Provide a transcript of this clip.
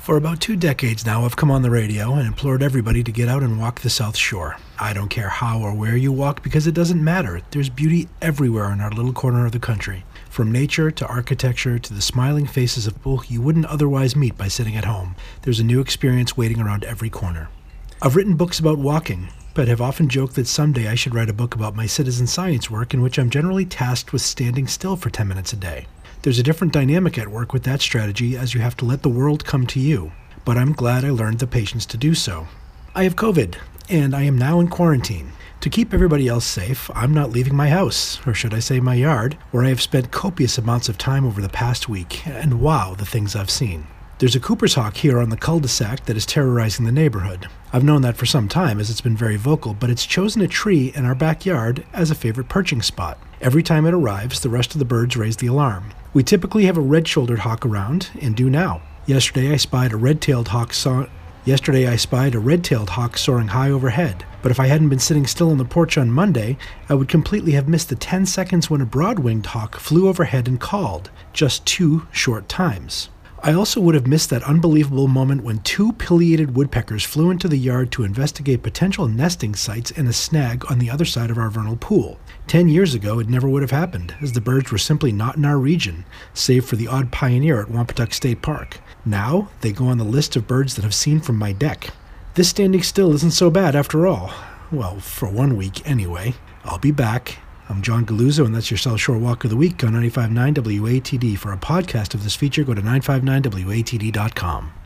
For about 2 decades now, I've come on the radio and implored everybody to get out and walk the South Shore. I don't care how or where you walk because it doesn't matter. There's beauty everywhere in our little corner of the country. From nature to architecture to the smiling faces of people you wouldn't otherwise meet by sitting at home, there's a new experience waiting around every corner. I've written books about walking, but have often joked that someday I should write a book about my citizen science work in which I'm generally tasked with standing still for 10 minutes a day. There's a different dynamic at work with that strategy as you have to let the world come to you, but I'm glad I learned the patience to do so. I have COVID, and I am now in quarantine. To keep everybody else safe, I'm not leaving my house, or should I say my yard, where I have spent copious amounts of time over the past week, and wow, the things I've seen. There's a Cooper's hawk here on the cul-de-sac that is terrorizing the neighborhood. I've known that for some time as it's been very vocal, but it's chosen a tree in our backyard as a favorite perching spot. Every time it arrives, the rest of the birds raise the alarm. We typically have a red-shouldered hawk around, and do now. Yesterday I spied a red-tailed hawk soaring high overhead, but if I hadn't been sitting still on the porch on Monday, I would completely have missed the 10 seconds when a broad-winged hawk flew overhead and called, just 2 short times. I also would have missed that unbelievable moment when 2 pileated woodpeckers flew into the yard to investigate potential nesting sites in a snag on the other side of our vernal pool. 10 years ago, it never would have happened, as the birds were simply not in our region, save for the odd pioneer at Wampatuck State Park. Now, they go on the list of birds that I've seen from my deck. This standing still isn't so bad after all. Well, for 1 week anyway. I'll be back. I'm John Galuzzo, and that's your South Shore Walk of the Week on 95.9 WATD. For a podcast of this feature, go to 959watd.com.